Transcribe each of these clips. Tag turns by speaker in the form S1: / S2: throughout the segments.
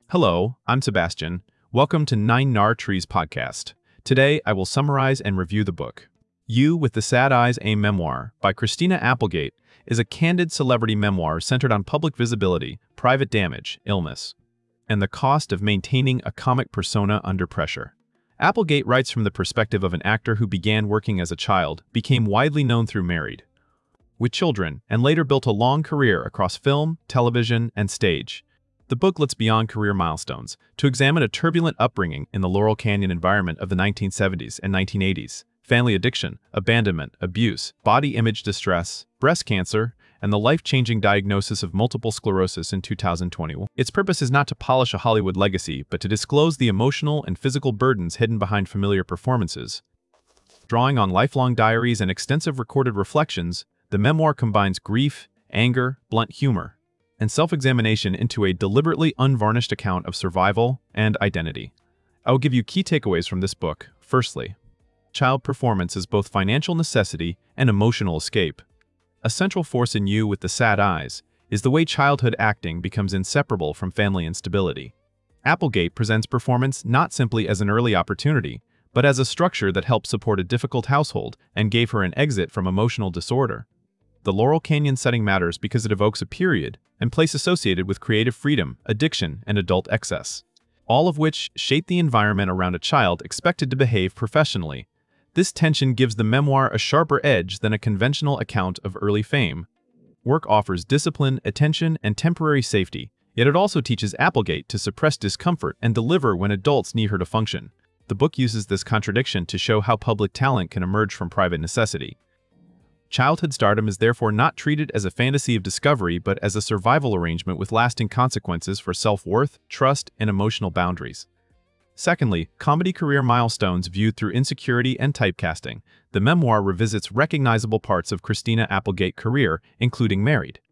S1: Hello, I'm Sebastian. Welcome to Nine Nar Trees podcast. Today, I will summarize and review the book. You with the Sad Eyes, a Memoir by Christina Applegate is a candid celebrity memoir centered on public visibility, private damage, illness, and the cost of maintaining a comic persona under pressure. Applegate writes from the perspective of an actor who began working as a child, became widely known through Married with Children, and later built a long career across film, television, and stage. The book looks beyond career milestones to examine a turbulent upbringing in the Laurel Canyon environment of the 1970s and 1980s, family addiction, abandonment, abuse, body image distress, breast cancer, and the life-changing diagnosis of multiple sclerosis in 2021. Its purpose is not to polish a Hollywood legacy, but to disclose the emotional and physical burdens hidden behind familiar performances. Drawing on lifelong diaries and extensive recorded reflections, the memoir combines grief, anger, blunt humor, and self-examination into a deliberately unvarnished account of survival and identity. I will give you key takeaways from this book. Firstly, child performance is both financial necessity and emotional escape. A central force in You with the Sad Eyes is the way childhood acting becomes inseparable from family instability. Applegate presents performance not simply as an early opportunity, but as a structure that helped support a difficult household and gave her an exit from emotional disorder. The Laurel Canyon setting matters because it evokes a period and place associated with creative freedom, addiction, and adult excess, all of which shape the environment around a child expected to behave professionally. This tension gives the memoir a sharper edge than a conventional account of early fame. Work offers discipline, attention, and temporary safety, yet it also teaches Applegate to suppress discomfort and deliver when adults need her to function. The book uses this contradiction to show how public talent can emerge from private necessity. Childhood stardom is therefore not treated as a fantasy of discovery, but as a survival arrangement with lasting consequences for self-worth, trust, and emotional boundaries. Secondly, comedy career milestones viewed through insecurity and typecasting. The memoir revisits recognizable parts of Christina Applegate's career, including Married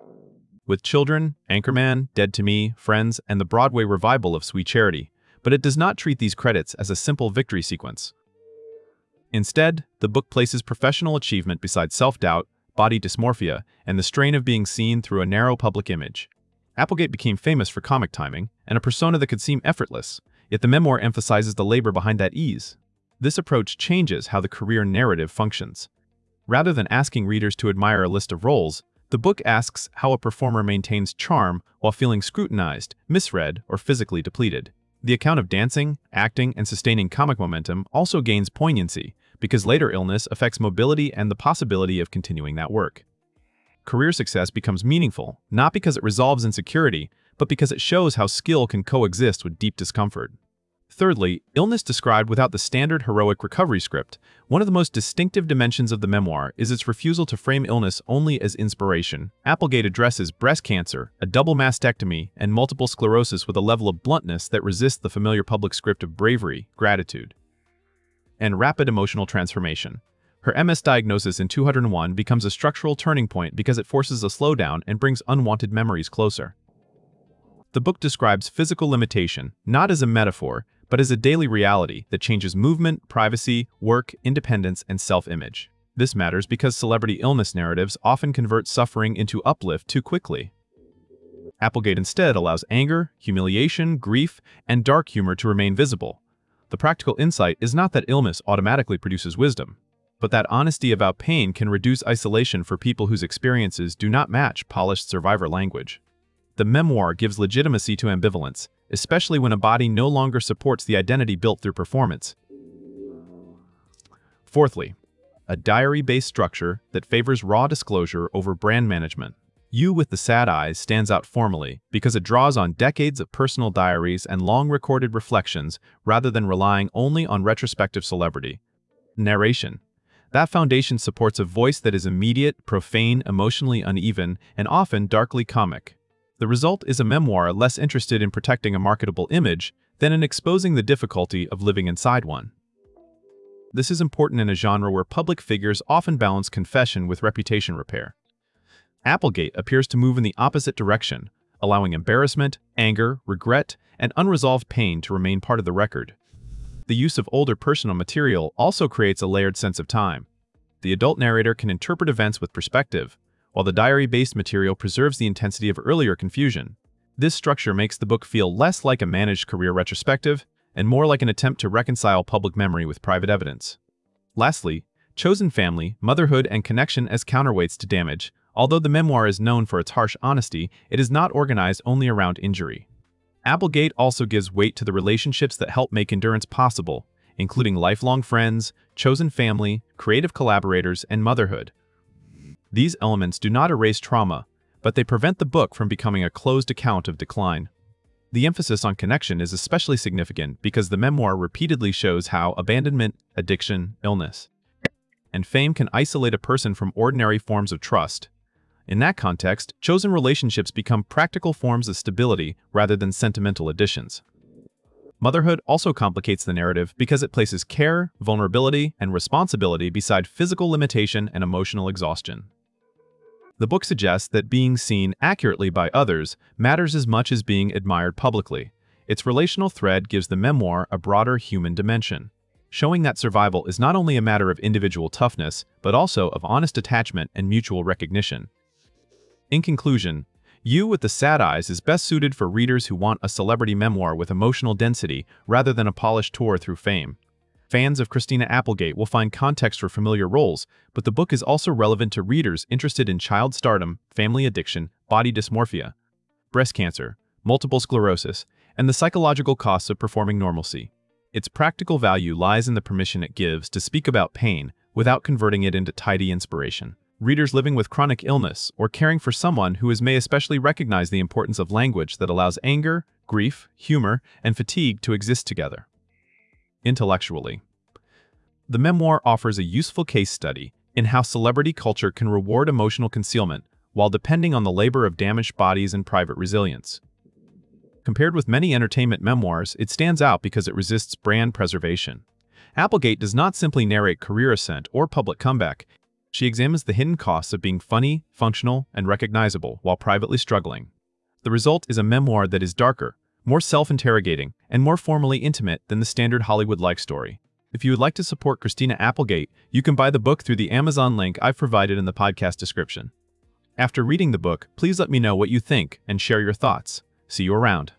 S1: with Children, Anchorman, Dead to Me, Friends, and the Broadway revival of Sweet Charity, but it does not treat these credits as a simple victory sequence. Instead, the book places professional achievement beside self-doubt, body dysmorphia, and the strain of being seen through a narrow public image. Applegate became famous for comic timing and a persona that could seem effortless, yet the memoir emphasizes the labor behind that ease. This approach changes how the career narrative functions. Rather than asking readers to admire a list of roles, the book asks how a performer maintains charm while feeling scrutinized, misread, or physically depleted. The account of dancing, acting, and sustaining comic momentum also gains poignancy because later illness affects mobility and the possibility of continuing that work. Career success becomes meaningful, not because it resolves insecurity, but because it shows how skill can coexist with deep discomfort. Thirdly, illness described without the standard heroic recovery script. One of the most distinctive dimensions of the memoir is its refusal to frame illness only as inspiration. Applegate addresses breast cancer, a double mastectomy, and multiple sclerosis with a level of bluntness that resists the familiar public script of bravery, gratitude, and rapid emotional transformation. Her MS diagnosis in 2001 becomes a structural turning point because it forces a slowdown and brings unwanted memories closer. The book describes physical limitation, not as a metaphor, but as a daily reality that changes movement, privacy, work, independence, and self-image. This matters because celebrity illness narratives often convert suffering into uplift too quickly. Applegate instead allows anger, humiliation, grief, and dark humor to remain visible. The practical insight is not that illness automatically produces wisdom, but that honesty about pain can reduce isolation for people whose experiences do not match polished survivor language. The memoir gives legitimacy to ambivalence, especially when a body no longer supports the identity built through performance. Fourthly, a diary-based structure that favors raw disclosure over brand management. You with the Sad Eyes stands out formally because it draws on decades of personal diaries and long-recorded reflections rather than relying only on retrospective celebrity narration. That foundation supports a voice that is immediate, profane, emotionally uneven, and often darkly comic. The result is a memoir less interested in protecting a marketable image than in exposing the difficulty of living inside one. This is important in a genre where public figures often balance confession with reputation repair. Applegate appears to move in the opposite direction, allowing embarrassment, anger, regret, and unresolved pain to remain part of the record. The use of older personal material also creates a layered sense of time. The adult narrator can interpret events with perspective, while the diary-based material preserves the intensity of earlier confusion. This structure makes the book feel less like a managed career retrospective and more like an attempt to reconcile public memory with private evidence. Lastly, chosen family, motherhood, and connection as counterweights to damage. Although the memoir is known for its harsh honesty, it is not organized only around injury. Applegate also gives weight to the relationships that help make endurance possible, including lifelong friends, chosen family, creative collaborators, and motherhood. These elements do not erase trauma, but they prevent the book from becoming a closed account of decline. The emphasis on connection is especially significant because the memoir repeatedly shows how abandonment, addiction, illness, and fame can isolate a person from ordinary forms of trust. In that context, chosen relationships become practical forms of stability rather than sentimental additions. Motherhood also complicates the narrative because it places care, vulnerability, and responsibility beside physical limitation and emotional exhaustion. The book suggests that being seen accurately by others matters as much as being admired publicly. Its relational thread gives the memoir a broader human dimension, showing that survival is not only a matter of individual toughness, but also of honest attachment and mutual recognition. In conclusion, You with the Sad Eyes is best suited for readers who want a celebrity memoir with emotional density rather than a polished tour through fame. Fans of Christina Applegate will find context for familiar roles, but the book is also relevant to readers interested in child stardom, family addiction, body dysmorphia, breast cancer, multiple sclerosis, and the psychological costs of performing normalcy. Its practical value lies in the permission it gives to speak about pain without converting it into tidy inspiration. Readers living with chronic illness or caring for someone who may especially recognize the importance of language that allows anger, grief, humor, and fatigue to exist together. Intellectually, the memoir offers a useful case study in how celebrity culture can reward emotional concealment while depending on the labor of damaged bodies and private resilience. Compared with many entertainment memoirs, it stands out because it resists brand preservation. Applegate does not simply narrate career ascent or public comeback. She examines the hidden costs of being funny, functional, and recognizable while privately struggling. The result is a memoir that is darker, more self-interrogating, and more formally intimate than the standard Hollywood-like story. If you would like to support Christina Applegate, you can buy the book through the Amazon link I've provided in the podcast description. After reading the book, please let me know what you think and share your thoughts. See you around.